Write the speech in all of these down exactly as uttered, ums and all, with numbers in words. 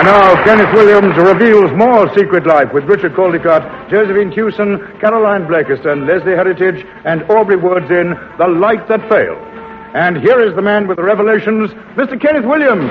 now, Kenneth Williams reveals more Secret Life with Richard Caldecott, Josephine Hewson, Caroline Blakiston, Leslie Heritage, and Aubrey Woods in The Light That Failed. And here is the man with the revelations, Mister Kenneth Williams.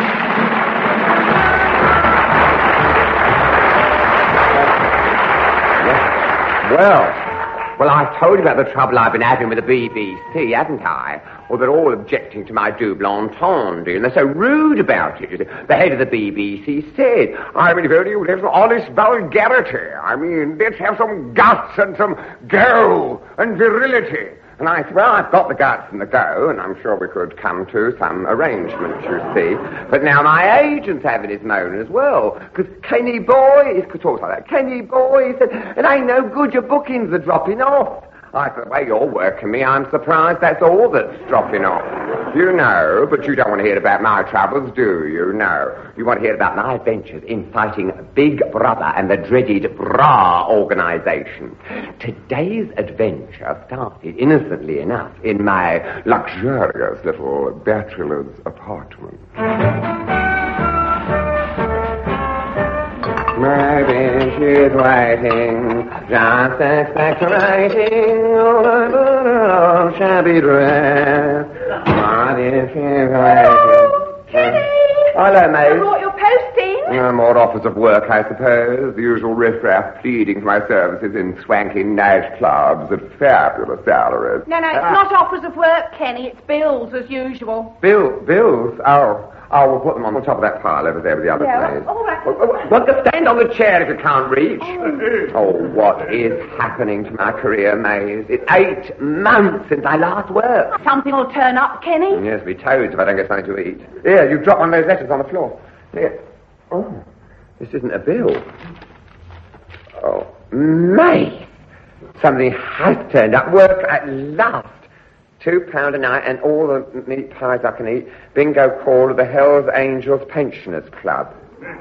Well, well, I told you about the trouble I've been having with the B B C, haven't I? Well, they're all objecting to my double entendre, and they're so rude about it. The head of the B B C said, I mean, if only you have some honest vulgarity. I mean, let's have some guts and some go and virility. And I said, well, I've got the guts and the go, and I'm sure we could come to some arrangement, you see. But now my agent's having his moan as well, because Kenny boy, he talks like that, Kenny boy, he said, it ain't no good, your bookings are dropping off. I said, well, you're working me, I'm surprised that's all that's dropping off. You know, but you don't want to hear about my troubles, do you? No. You want to hear about my adventures in fighting Big Brother and the dreaded Bra organization. Today's adventure started, innocently enough, in my luxurious little bachelor's apartment. My bench is waiting, just expectorating, oh, shabby dress. What is she waiting? Kenny! Hello, mate. I brought your posting. Uh, more offers of work, I suppose. The usual riffraff pleading for my services in swanky nightclubs at fabulous salaries. No, no, it's uh, not offers of work, Kenny. It's bills, as usual. Bill, bills? Oh. Oh, we'll put them on the top of that pile over there with the other Yeah, place. all right. Well, well, well, stand on the chair if you can't reach. Oh. oh, what is happening to my career, Maze? It's eight months since I last worked. Something will turn up, Kenny. Yes, be toads if I don't get something to eat. Here, you dropped one of those letters on the floor. Here. Oh, this isn't a bill. Oh, Maze! Something has turned up. Work at last. Two pound a night and all the meat pies I can eat. Bingo call of the Hells Angels Pensioners Club.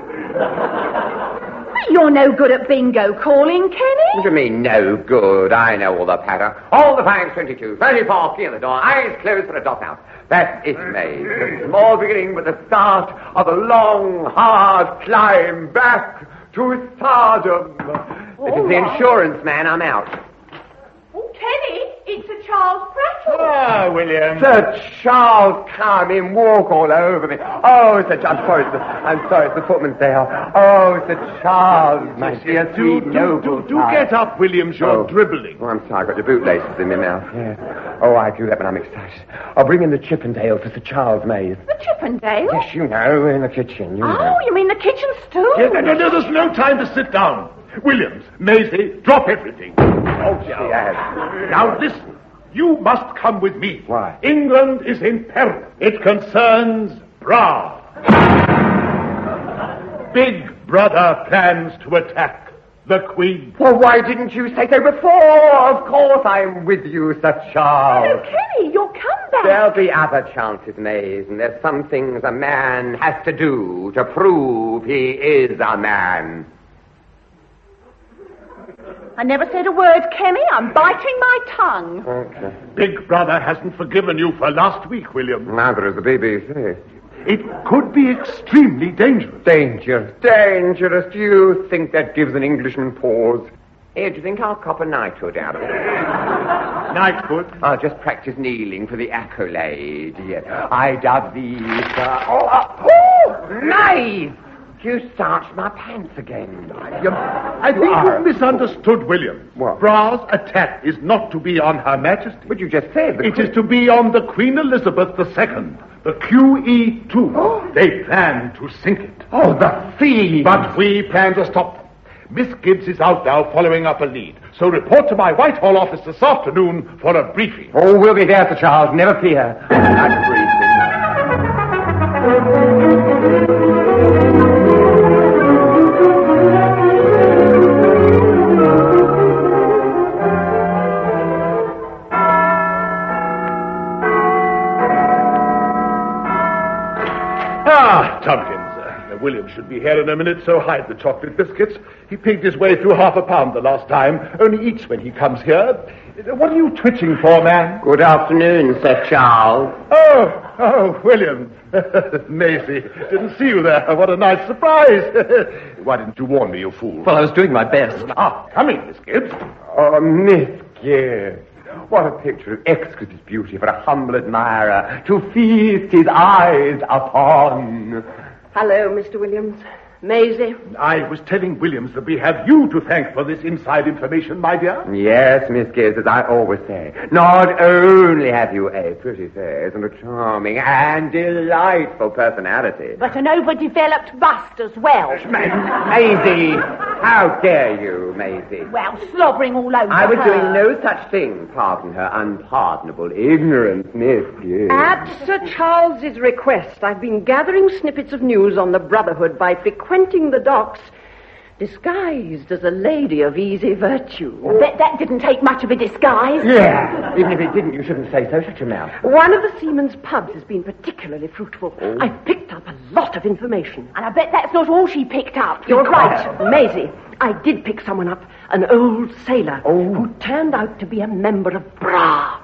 You're no good at bingo calling, Kenny. What do you mean, no good? I know all the patter. All the five twenty-two, thirty-four, key in the door, eyes closed for a dot out. That's it, mate. The small beginning with the start of a long, hard climb back to stardom. This is the insurance man. I'm out. Oh, Kenny, it's a Charles Prattle. Ah, William. Sir Charles, come in, walk all over me. Oh, Sir Charles, I'm sorry, it's the, I'm sorry, it's the footman's day off. Oh, Sir Charles, my dear, do, sweet, do, noble do, do get up, Williams, you're oh. dribbling. Oh, I'm sorry, I've got your bootlaces in my mouth. Yeah. Oh, I do that when I'm excited. I'll bring in the Chippendale for Sir Charles, Maze. The Chippendale? Yes, you know, in the kitchen. You oh, know. you mean the kitchen stool? Yes, no, no, there's no time to sit down. Williams, Maisie, drop everything. Oh, yes. Now listen, you must come with me. Why? England is in peril. It concerns Bra. Big Brother plans to attack the Queen. Well, why didn't you say so before? Of course I'm with you, Sir Charles. Oh, Kenny, you'll come back. There'll be other chances, Maze, and there's some things a man has to do to prove he is a man. I never said a word, Kenny. I'm biting my tongue. Okay. Big Brother hasn't forgiven you for last week, William. Neither is the B B C. It could be extremely dangerous. Dangerous, dangerous. Do you think that gives an Englishman pause? Here, do you think I'll cop a knighthood out of it? Knighthood? I'll just practice kneeling for the accolade. Yes. I dub thee, sir. Oh, uh, oh, nice! You starched my pants again. You, I think you've misunderstood, William. What? Bra's attack is not to be on Her Majesty. But you just said... It is to be on the Queen Elizabeth the Second, the Q E two. Oh. They plan to sink it. Oh, the thieves! But we plan to stop them. Miss Gibbs is out now following up a lead. So report to my Whitehall office this afternoon for a briefing. Oh, we'll be there, Sir Charles. Never fear. That's briefing. Ah, Tompkins. Uh, William should be here in a minute, so hide the chocolate biscuits. He pigged his way through half a pound the last time. Only eats when he comes here. Uh, What are you twitching for, man? Good afternoon, Sir Charles. Oh, Oh, Williams. Maisie, didn't see you there. What a nice surprise. Why didn't you warn me, you fool? Well, I was doing my best. Ah, come in, Miss Gibbs. Oh, Miss Gibbs. What a picture of exquisite beauty for a humble admirer to feast his eyes upon. Hello, Mister Williams. Maisie. I was telling Williams that we have you to thank for this inside information, my dear. Yes, Miss Gibbs, as I always say, not only have you a pretty face and a charming and delightful personality, But an overdeveloped bust as well. Ma- Maisie, how dare you, Maisie? Well, slobbering all over I was her. doing no such thing. Pardon her unpardonable ignorance, Miss Gibbs. At Sir Charles's request, I've been gathering snippets of news on the Brotherhood by frequenting the docks, disguised as a lady of easy virtue. I bet that didn't take much of a disguise. Yeah, even if it didn't, you shouldn't say so. Shut your mouth. One of the seamen's pubs has been particularly fruitful. I've picked up a lot of information. And I bet that's not all she picked up. You're right, Maisie. I did pick someone up, an old sailor, Oh. who turned out to be a member of B R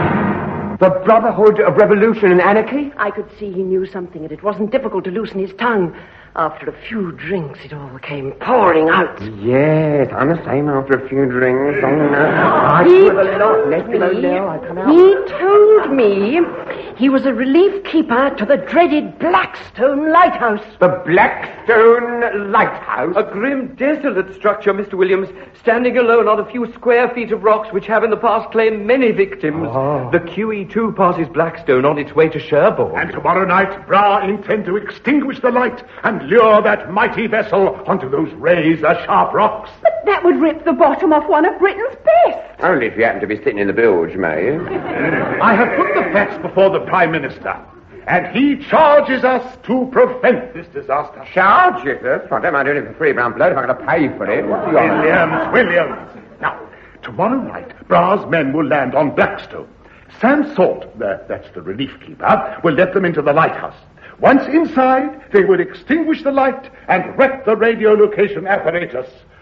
A. The Brotherhood of Revolution and Anarchy? I could see he knew something, and it wasn't difficult to loosen his tongue. After a few drinks, it all came pouring out. Yes, I'm the same after a few drinks. Oh, no. I He swear a lot. told Let me know me, now. I come out. he told me he was a relief keeper to the dreaded Blackstone Lighthouse. The Blackstone Lighthouse. A grim, desolate structure, Mister Williams, standing alone on a few square feet of rocks which have in the past claimed many victims. Oh. The Q E two passes Blackstone on its way to Cherbourg. And tomorrow night, B R A intend to extinguish the light and lure that mighty vessel onto those razor-sharp rocks. But that would rip the bottom off one of Britain's best. Only if you happen to be sitting in the bilge, May. I have put the facts before the Prime Minister, and he charges us to prevent this disaster. Charges us? I don't mind doing it for free, but I'm blowed if I'm going to pay for it. What's the honor? Williams, Williams. Now, tomorrow night, B R A's men will land on Blackstone. Sam Salt, the, that's the relief keeper, will let them into the lighthouse. Once inside, they will extinguish the light and wreck the radio location apparatus.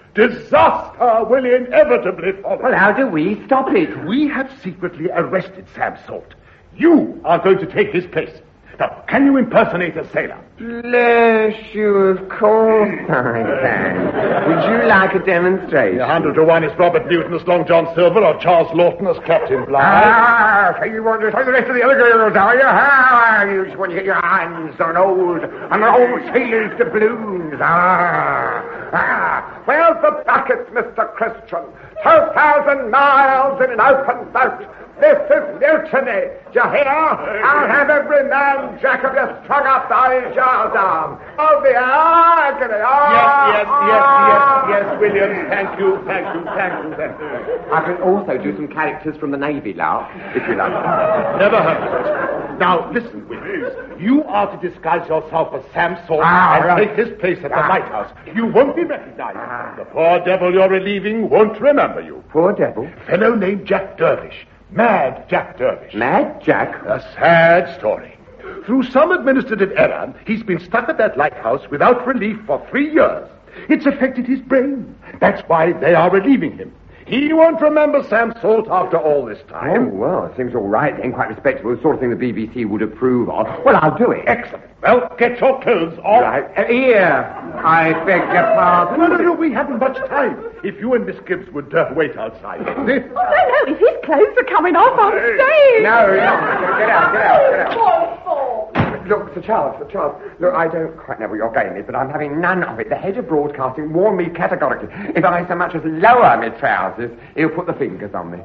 Disaster will inevitably follow. Well, how do we stop it? We have secretly arrested Sam Salt. You are going to take his place. Now, can you impersonate a sailor? Bless you, of course I can. Would you like a demonstration? A hundred to one is Robert Newton as Long John Silver or Charles Lawton as Captain Bligh. Ah, so you want to take the rest of the other girls, are you? Ah, you just want to get your hands on old, on the old sailors' doubloons. Ah, ah. Well, the buckets, Mister Christian. Two thousand miles in an open boat. This is mutiny. Do you hear? I'll have every man jack of you strung up by his yardarm. Oh, the agony. Oh, Yes, yes, yes, yes, yes, Williams. Thank you, thank you, thank you, thank you. I can also do some characters from the Navy, Lark, if you like. Never heard of it. Now, listen, Williams. You are to disguise yourself as Sam Salt Ah, and right. take his place at the Ah. lighthouse. You won't be recognized. Ah. The poor devil you're relieving won't remember you. Poor devil. Fellow named Jack Dervish. Mad Jack Dervish. Mad Jack. A sad story. Through some administrative error, he's been stuck at that lighthouse without relief for three years. It's affected his brain. That's why they are relieving him. He won't remember Sam Salt after all this Oh, time. well, it seems all right then, quite respectable, the sort of thing the B B C would approve of. Well, I'll do it. Excellent. Well, get your clothes off. Right. Uh, here. I beg your pardon. No, no, no, we haven't much time. If you and Miss Gibbs would uh, wait outside. Oh, no, no, if his clothes are coming off, I'm staying. No, no. Get out, get out, get out. Look, Sir Charles, Sir Charles, look, I don't quite know what your game is, but I'm having none of it. The head of broadcasting warned me categorically. If I so much as lower my trousers, he'll put the fingers on me.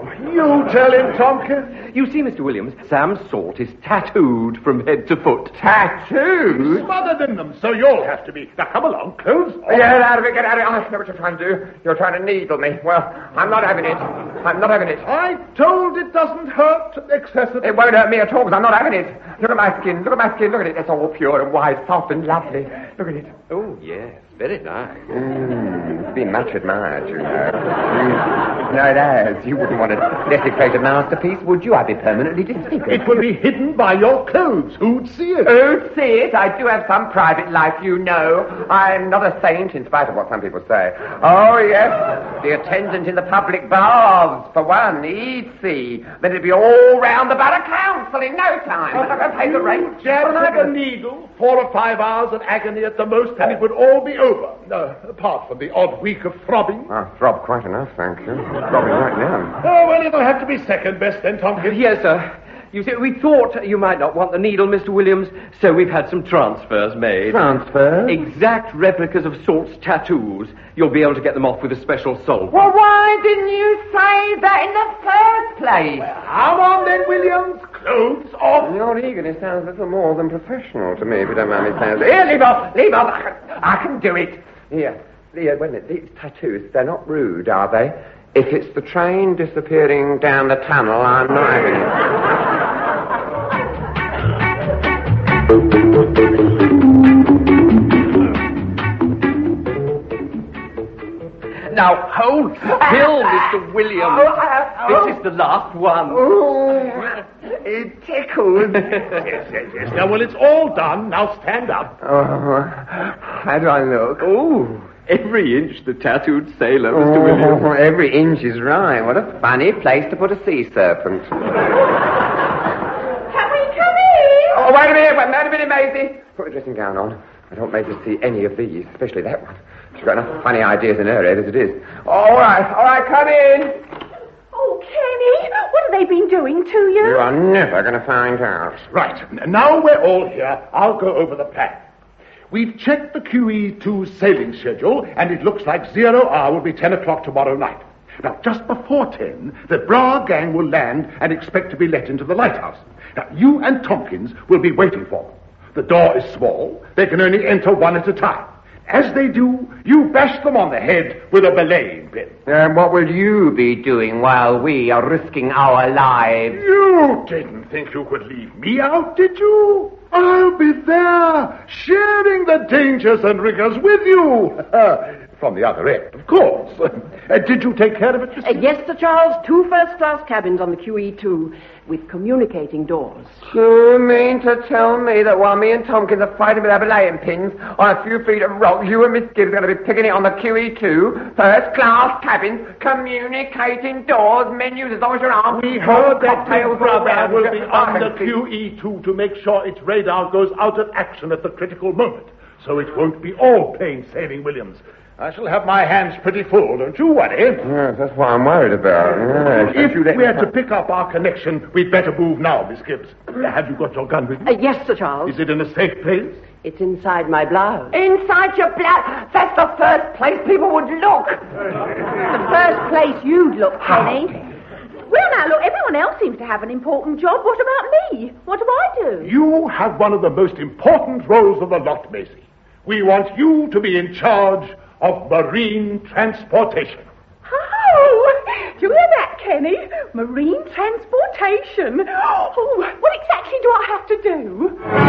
You tell him, Tompkins. You see, Mister Williams, Sam Salt is tattooed from head to foot. Tattooed? Smothered in them, so you'll have to be. Now, come along, clothes off. Get out of it, get out of it. I know what you're trying to do. You're trying to needle me. Well, I'm not having it. I'm not having it. I told it doesn't hurt excessively. It won't hurt me at all, because I'm not having it. Look at my skin. Look at my skin. Look at it. It's all pure and white, soft and lovely. Look at it. Oh, yes, very nice. Mm, it's been much admired, you know. Mm. No, it has. You wouldn't want to desecrate a masterpiece, would you? I'd be permanently disfigured. It will be hidden by your clothes. Who'd see it? Oh, see it? I do have some private life, you know. I'm not a saint, in spite of what some people say. Oh, yes. The attendant in the public baths, for one, easy. Then it'd be all round the borough council in no time. I'm not going to pay the rent. Jab like a needle, four or five hours of agony at the most, and it would all be over. Uh, apart from the odd week of throbbing. Oh, throb quite enough, thank you. Throbbing right now. Oh, well, it'll have to be second best then, Tompkins. Yes, sir. You see, we thought you might not want the needle, Mister Williams, so we've had some transfers made. Transfers? Exact replicas of Salt's tattoos. You'll be able to get them off with a special salt. Well, why didn't you say that in the first place? Well, how on then, Williams? Clothes off. Your eagerness sounds a little more than professional to me, if you don't mind me saying so. Here, leave off, leave off. I can, I can do it. Here, here, wait a minute. These tattoos, they're not rude, are they? If it's the train disappearing down the tunnel, I'm not having it. Now, hold still, Mister Williams. Oh, uh, oh. This is the last one. Oh, it tickles. Yes, yes, yes. Now, well, it's all done. Now stand up. Oh, how do I look? Oh, every inch the tattooed sailor, Mister Oh, Williams. every inch is right. What a funny place to put a sea serpent. Can we come in? Oh, wait a minute, wait a minute, Maisie. Put the dressing gown on. I don't make her see any of these, especially that one. She's got enough funny ideas in her head as it is. All right, all right, come in. Oh, Kenny, what have they been doing to you? You are never going to find out. Right. N- Now we're all here, I'll go over the plan. We've checked the Q E two sailing schedule, and it looks like zero hour will be ten o'clock tomorrow night. Now, just before ten, the Bra gang will land and expect to be let into the lighthouse. Now, you and Tompkins will be waiting for them. The door is small. They can only enter one at a time. As they do, you bash them on the head with a belaying pin. And what will you be doing while we are risking our lives? You didn't think you could leave me out, did you? I'll be there, sharing the dangers and rigors with you. From the other end, of course. Uh, did you take care of it, Mister Uh, yes, Sir Charles, two first-class cabins on the Q E two with communicating doors. You mean to tell me that while me and Tompkins are fighting with our belaying pins on a few feet of rock, you and Miss Gibbs are going to be picking it on the Q E two, first-class cabins, communicating doors, menus as long as you're armed. We heard that Big cocktails Brother all will round. be on the Q E two to make sure its radar goes out of action at the critical moment. So it won't be all plain sailing, Williams. I shall have my hands pretty full, don't you worry. Yes, that's what I'm worried about. Yes. If we're to pick up our connection, we'd better move now, Miss Gibbs. Have you got your gun with you? Uh, yes, Sir Charles. Is it in a safe place? It's inside my blouse. Inside your blouse? That's the first place people would look. The first place you'd look, Kenny. Well, now, look, everyone else seems to have an important job. What about me? What do I do? You have one of the most important roles of the lot, Maisie. We want you to be in charge of marine transportation. Oh, do you hear that, Kenny? Marine transportation. Oh, what exactly do I have to do?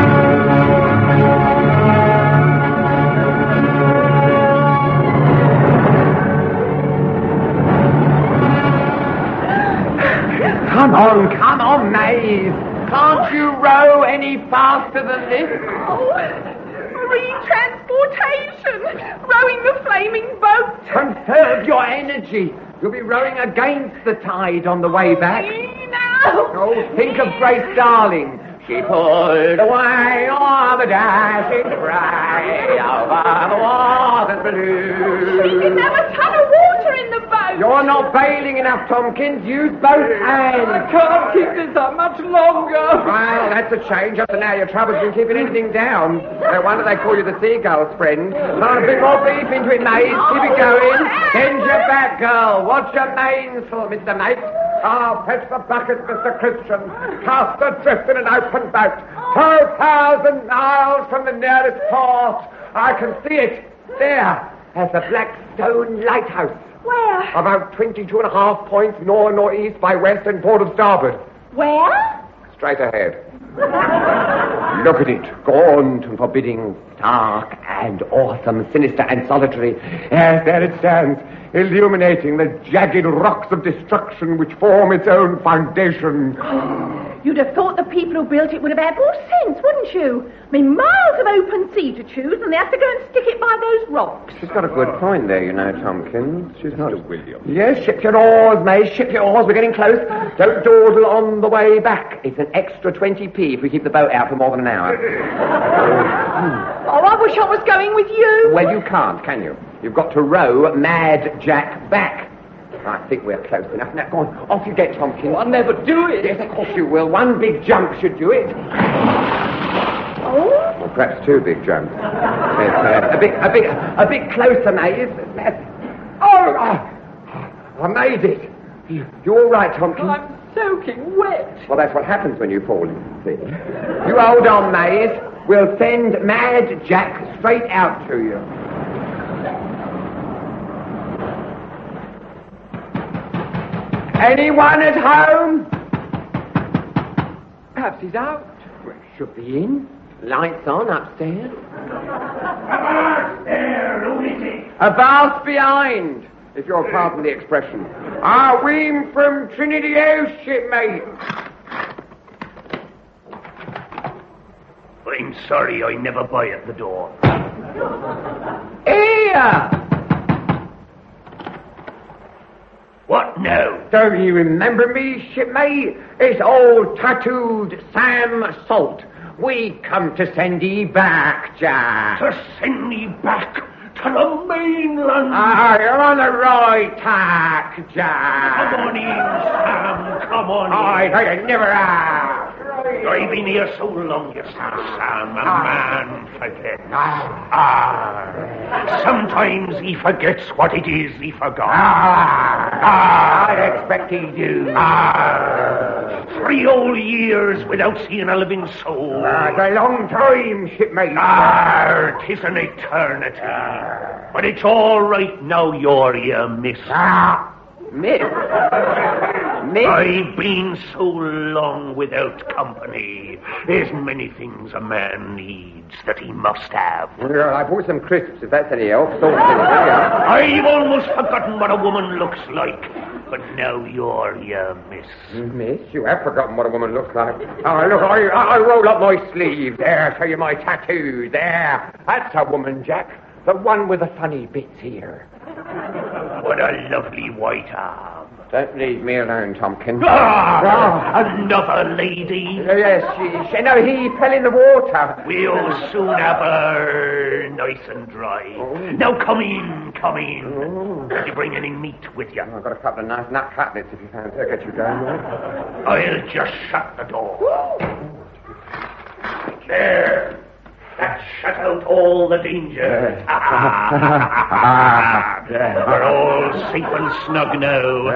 Come on, come on, Maeve. Can't you row any faster than this? Oh, marine transportation. Rowing the flaming boat. Conserve your energy. You'll be rowing against the tide on the way back. No. Oh, think of Grace Darling. She pulled away on the dashing spray over the waters blue. She didn't have a ton of water in the boat. You're not bailing enough, Tompkins. Use both hands. I can't keep this up much longer. Well, that's a change. Up to now, your trouble's been keeping anything down. No wonder they call you the seagull's friend. Not a bit more beef into it, mate. Keep it going. Bend your back, girl. Watch your mainsail, Mister Mate. Ah, fetch the bucket, Mister Christian. Cast adrift in an open boat. Two thousand miles from the nearest port. I can see it. There, at the Black Stone Lighthouse. Where? About twenty-two and a half points north northeast by west and port of starboard. Where? Straight ahead. Look at it, gaunt and forbidding, stark and awesome, sinister and solitary. Yes, there it stands, illuminating the jagged rocks of destruction which form its own foundation. You'd have thought the people who built it would have had more sense, wouldn't you? I mean, miles of open sea to choose, and they have to go and stick it by those rocks. She's got a good point there, you know, Tompkins. She's not... Mister Williams. Yes, ship your oars, May, ship your oars. We're getting close. Don't dawdle on the way back. It's an extra twenty p if we keep the boat out for more than an hour. Oh, I wish I was going with you. Well, you can't, can you? You've got to row Mad Jack back. I think we're close enough. Now, go on. Off you get, Tompkins. Oh, I'll never do it. Yes, of course you will. One big jump should do it. Oh? Or perhaps two big jumps. Yes, uh, a bit, a bit, a bit closer, May. Oh, oh, I made it. You, you all right, Tompkins? I'm soaking wet. Well, that's what happens when you fall in. See? You hold on, Maze. We'll send Mad Jack straight out to you. Anyone at home? Perhaps he's out. Well, should be in. Lights on upstairs. Avast there, lunatic! Avast behind, if you'll pardon the expression. Ah, we'm from Trinity House, shipmate. I'm sorry I never buy at the door. Here! What now? Don't you remember me, shipmate? It's old tattooed Sam Salt. We come to send ye back, Jack. To send me back to the mainland? Ah, you're on the right tack, Jack. Come on in, Sam, come on in. I thought you never have. I've been here so long, you see, Sam, a man forgets. Ah, sometimes he forgets what it is he forgot. Ah, Ah, I expect he do. ah, three whole years without seeing a living soul. Ah, it's a long time, shipmate. Ah, 'tis an eternity. But it's all right now you're here, miss. Ah, miss. Miss? I've been so long without company. There's many things a man needs that he must have. Well, I bought some crisps, if that's any help. Salt in it, yeah. I've almost forgotten what a woman looks like. But now you're here, miss. Miss, you have forgotten what a woman looks like. Oh, look, I, I roll up my sleeve. There, show you my tattoos. There. That's a woman, Jack. The one with the funny bits here. What a lovely white arm. Don't leave me alone, Tompkins. Ah, another lady. Uh, yes, she, she, no, he fell in the water. We'll soon have her nice and dry. Oh. Now come in, come in. Oh. Did you bring any meat with you? I've got a couple of nice nut cutlets if you fancy. I'll get you down there. I'll just shut the door. There. That shut out all the danger. We're all safe and snug now.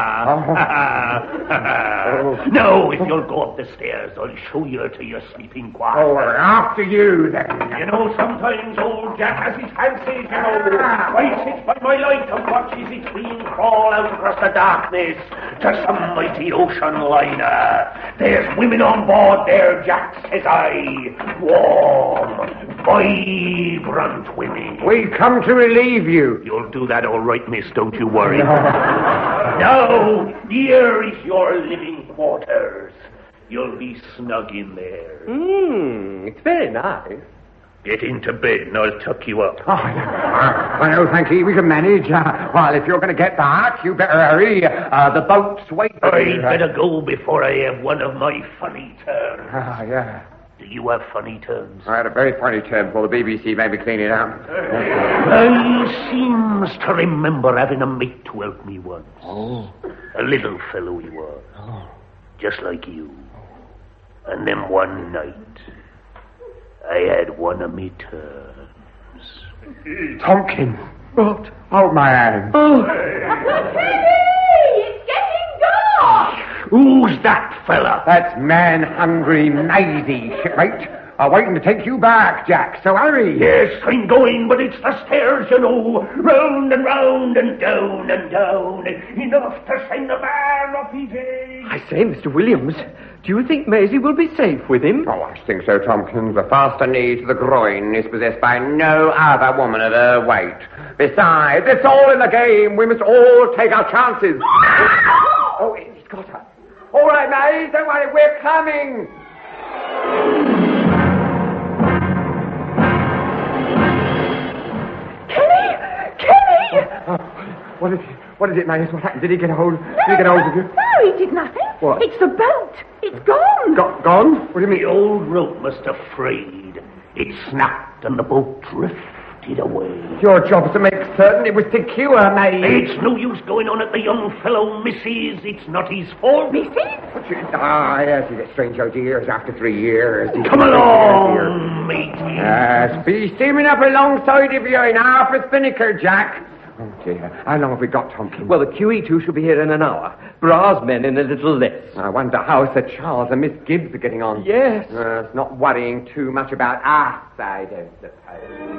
Now, if you'll go up the stairs, I'll show you to your sleeping quarters. Oh, after you, then. You know, sometimes old Jack has his fancies, you know. I sit by my light and watches its wing crawl out across the darkness to some mighty ocean liner. There's women on board there, Jack, says I. Warm, vibrant women. We come to relieve you. You'll do that all right, miss, don't you worry. Now, here is your living quarters. You'll be snug in there. Mmm, it's very nice. Get into bed and I'll tuck you up. Oh, uh, well, no, thank you. We can manage. Uh, well, if you're going to get back, you better hurry. Uh, the boat's waiting. I'd better go before I have one of my funny turns. Ah, uh, yeah. Do you have funny turns? I had a very funny turn before the B B C made me clean it up. I seems to remember having a mate to help me once. Oh. A little fellow he was. Oh. Just like you. And then one night, I had one of me turns. Tompkins. What? Hold my hand. Oh. Teddy! It's getting dark! Who's that fella? That's man-hungry Maisie, shipmate. I'm waiting to take you back, Jack, so hurry. Yes, I'm going, but it's the stairs, you know. Round and round and down and down. Enough to send a man off his head. I say, Mister Williams, do you think Maisie will be safe with him? Oh, I think so, Tompkins. The faster knee to the groin is possessed by no other woman of her weight. Besides, it's all in the game. We must all take our chances. Oh, he's got her. All right, Maze, don't worry, we're coming. Kenny! Kenny! Oh, what is it? What is it, Maze? What happened? Did he get a hold? Did he get a hold of you? No, he did nothing. What? It's the boat. It's gone. Go- gone? What do you mean? The old rope must have frayed. It snapped and the boat drifted away. Your job's to make certain it was secure, Maze. It's no use going on at the young fellow, missus. It's not his fault. Missus? Ah, yes, he's a strange ideas after three years. Come along, matey. Yes, be steaming up alongside of you in half a spinnaker, Jack. Oh, dear. How long have we got, Tompkins? Well, the Q E two should be here in an hour. Bra's men in a little less. I wonder how Sir Charles and Miss Gibbs are getting on. Yes. Uh, it's not worrying too much about us, I don't suppose.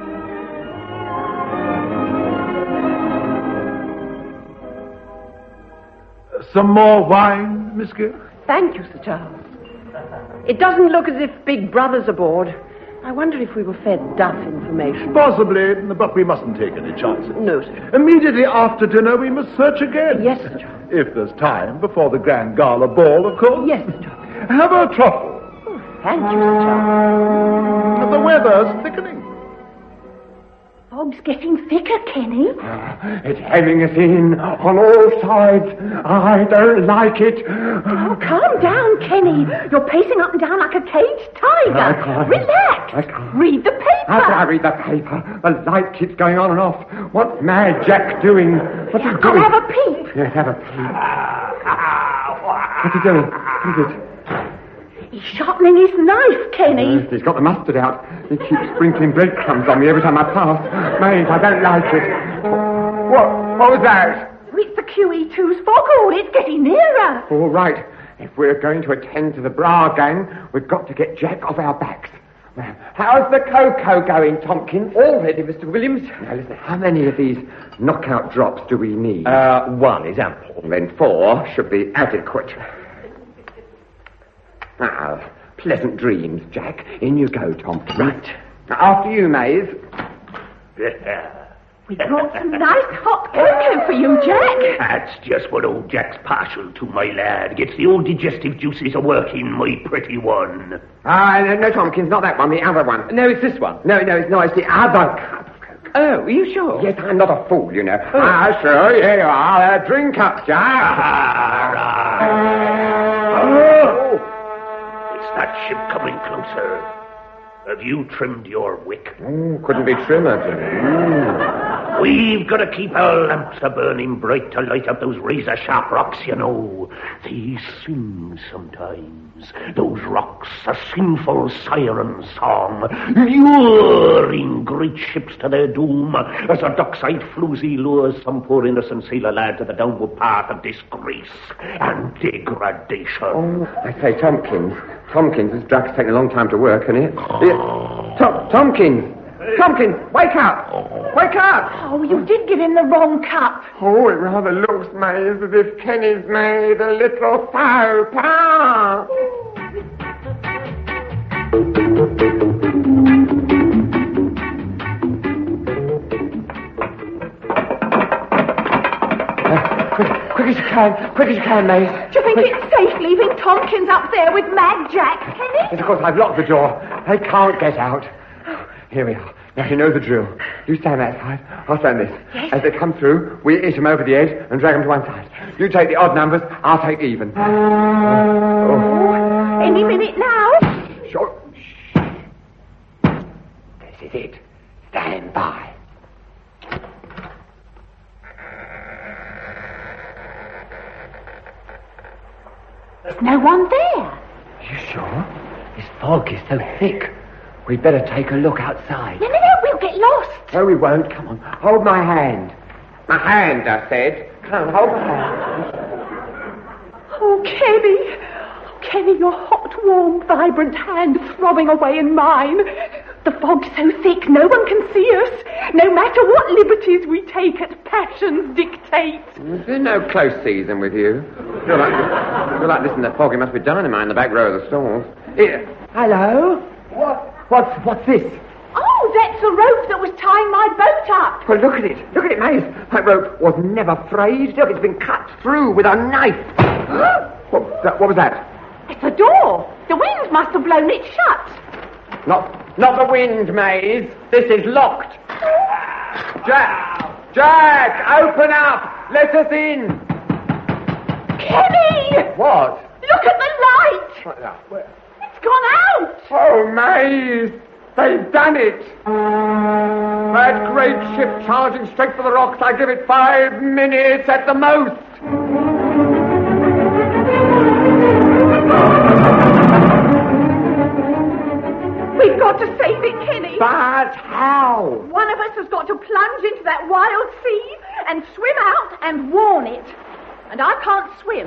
Some more wine, Miss Gibbs? Thank you, Sir Charles. It doesn't look as if Big Brother's aboard. I wonder if we were fed duff information. Possibly, but we mustn't take any chances. No, sir. Immediately after dinner, we must search again. Yes, Sir Charles. If there's time, before the grand gala ball, of course. Yes, Sir Charles. Have a truffle. Thank you, Sir Charles. The weather's thickening. Fog's getting thicker, Kenny. It's hemming us in on all sides. I don't like it. Oh, calm down, Kenny. You're pacing up and down like a caged tiger. I can't. Relax. I can't. Read the paper. How can I read the paper? The light keeps going on and off. What's Mad Jack doing? What's he I'll doing? have a peep. Yes, have a peep. What's he doing? What is it? He's sharpening his knife, Kenny. Yes, he's got the mustard out. He keeps sprinkling breadcrumbs on me every time I pass. Mate, I don't like it. What? What was that? Oh, it's the Q E two's foghorn. It's getting nearer. All right. If we're going to attend to the Bra gang, we've got to get Jack off our backs. Now, how's the cocoa going, Tompkins? All ready, Mister Williams. Now, listen, how many of these knockout drops do we need? Uh, one is ample. Then four should be adequate. Ah, pleasant dreams, Jack. In you go, Tompkins. Right. Now, after you, Maze. We brought some nice hot cocoa for you, Jack. That's just what old Jack's partial to, my lad. Gets the old digestive juices a-working, my pretty one. Ah, no, no, Tompkins, not that one, the other one. No, it's this one. No, no, it's not, it's the other cup of cocoa. Oh, are you sure? Yes, I'm not a fool, you know. Oh. Ah, sure, here you are. Uh, drink up, Jack. Ah, right. Oh. It's that ship coming closer. Have you trimmed your wick? Oh, couldn't be trimmer, Jimmy. Mm. We've got to keep our lamps a burning bright to light up those razor-sharp rocks, you know. They sing sometimes. Those rocks, a sinful siren song, luring great ships to their doom, as a dockside floozy lures some poor innocent sailor lad to the downward path of disgrace and degradation. Oh, I say, Tompkins. Tompkins, this drug's taking a long time to work, hasn't it? Yeah. Tom- Tompkins! Tompkins, wake up! Wake up! Oh, you did give him the wrong cup. Oh, it rather looks, Maze, as if Kenny's made a little faux pas. Quick, quick as you can, quick as you can, Maze. Do you think it's safe leaving Tompkins up there with Mad Jack, Kenny? Yes, of course, I've locked the door. They can't get out. Here we are. Now, you know the drill. You stand that side, I'll stand this. Yes. As they come through, we hit them over the edge and drag them to one side. You take the odd numbers, I'll take even. Oh, any minute now. Sure. This is it. Stand by. There's no one there. You sure? This fog is so thick. We'd better take a look outside. No, no, no, we'll get lost. No, we won't. Come on. Hold my hand. My hand, I said. Come on, hold my hand. Oh, Kenny. Oh, Kenny, your hot, warm, vibrant hand throbbing away in mine. The fog's so thick no one can see us. No matter what liberties we take at passion's dictate. There's no close season with you. Feel like, feel like listening to fog. It must be dynamite in the back row of the stalls. Here. Hello? What? What's, what's this? Oh, that's the rope that was tying my boat up. Well, look at it. Look at it, Maze. That rope was never frayed. Look, it's been cut through with a knife. What was that? What was that? It's a door. The wind must have blown it shut. Not, not the wind, Maze. This is locked. Jack! Jack! Open up! Let us in! Kenny! What? Look at the light! What now? Where? It's gone out! Oh, Maze! They've done it! That great ship charging straight for the rocks. I give it five minutes at the most. We've got to save it, Kenny. But how? One of us has got to plunge into that wild sea and swim out and warn it. And I can't swim.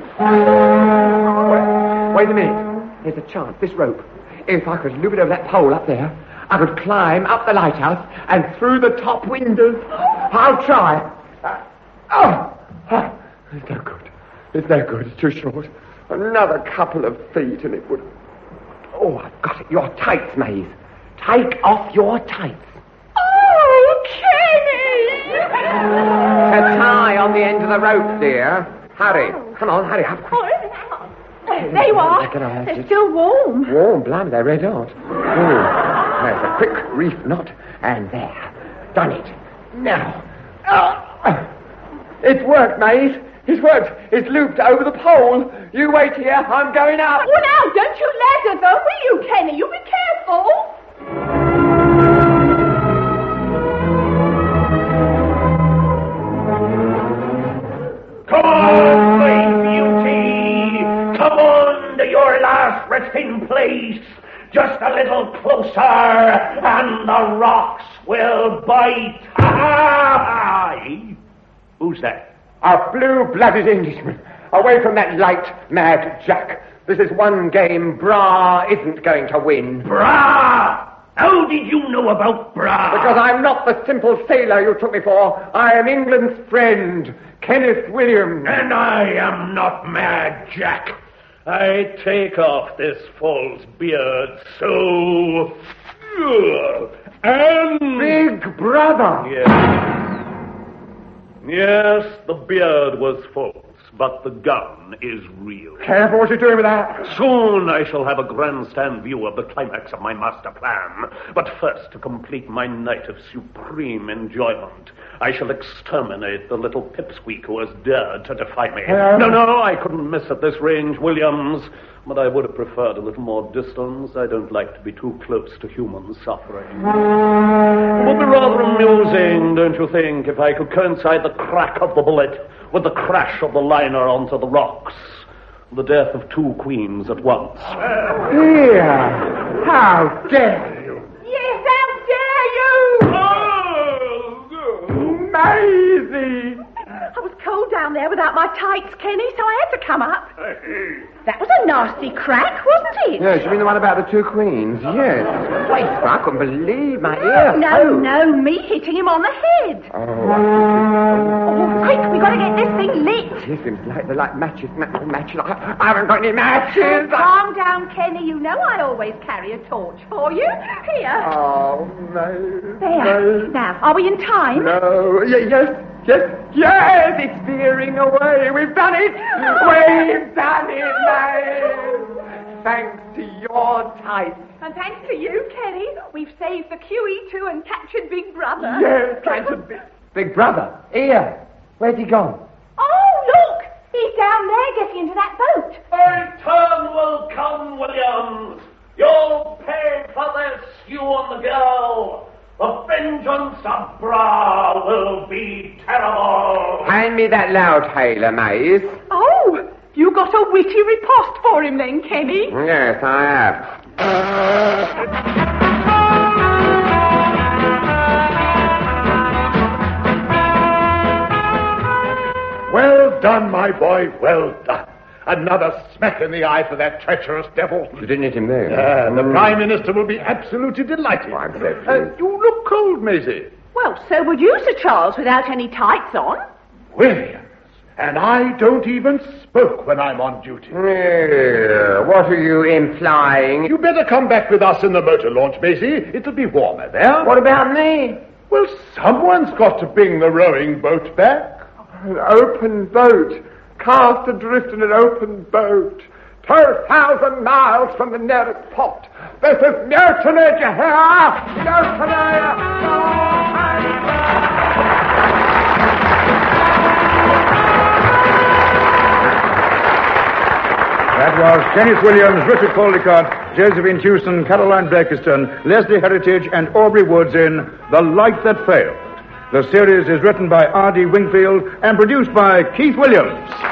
Wait, wait a minute. Here's a chance. This rope. If I could loop it over that pole up there, I could climb up the lighthouse and through the top windows. I'll try. Uh, oh! oh! It's no good. It's no good. It's too short. Another couple of feet and it would... Oh, I've got it. Your tights, Maze. Take off your tights. Oh, Kenny! A tie on the end of the rope, dear. Hurry. Come on, hurry up. Oh, there you are. They're still warm. Warm, blimey, they're red hot. Oh, there's a quick reef knot. And there. Done it. Now. Oh. It's worked, Maze. It's worked. It's looped over the pole. You wait here. I'm going up. Oh, now, don't you ladder, though, will you, Kenny? You be careful. Come on, my beauty. Come on to your last resting place. Just a little closer, and the rocks will bite. Ha-ha! Who's that? A blue-blooded Englishman. Away from that light, mad Jack. This is one game Bra isn't going to win. Bra! How did you know about Bra? Because I'm not the simple sailor you took me for. I am England's friend, Kenneth Williams. And I am not Mad Jack. I take off this false beard so... And... Big brother! Yes. Yes, the beard was false, but the gun is real. Careful what you're doing with that. Soon I shall have a grandstand view of the climax of my master plan. But first, to complete my night of supreme enjoyment, I shall exterminate the little pipsqueak who has dared to defy me. Um, no, no, I couldn't miss at this range, Williams. But I would have preferred a little more distance. I don't like to be too close to human suffering. It would be rather amusing, don't you think, if I could coincide the crack of the bullet with the crash of the liner onto the rocks. The death of two queens at once. Here! How dare you! Yes, how dare you! Oh, Maisie! I was cold down there without my tights, Kenny, so I had to come up. That was a nasty crack, wasn't it? Yes, you mean the one about the two queens? Yes. Wait, I couldn't believe my ears. No, oh. no, me hitting him on the head. Oh, Oh, quick, we got to get this thing lit. It seems like they're like matches. Ma- matches. I, I haven't got any matches. Calm down, Kenny. You know I always carry a torch for you. Here. Oh, no. There. No. Now, are we in time? No. Y- yes, yes, yes. It's veering away. We've done it. We've done it, mate. Thanks to your tights. And thanks to you, Kenny, we've saved the Q E two and captured Big Brother. Yes, captured Big... Big Brother. Here. Where's he gone? Oh, look! He's down there getting into that boat. a turn will come, Williams. You'll pay for this, you and the girl. The vengeance of Bra will be terrible. Hand me that loudhailer, Maze. Oh, you got a witty riposte for him then, Kenny. Yes, I have. Well done, my boy, well done. Another smack in the eye for that treacherous devil. You didn't hit him there. Uh, the Prime Minister will be absolutely delighted. I'm so Uh, pleased. you look cold, Maisie. Well, so would you, Sir Charles, without any tights on. Williams. And I don't even smoke when I'm on duty. Yeah, what are you implying? You better come back with us in the motor launch, Maisie. It'll be warmer there. What about me? Well, someone's got to bring the rowing boat back. An open boat. cast adrift in an open boat, two thousand miles from the nearest port. This is mutiny, do you hear? Mutiny! That was Kenneth Williams, Richard Caldecott, Josephine Tewson, Caroline Blakiston, Leslie Heritage, and Aubrey Woods in The Light That Failed. The series is written by R D Wingfield and produced by Keith Williams.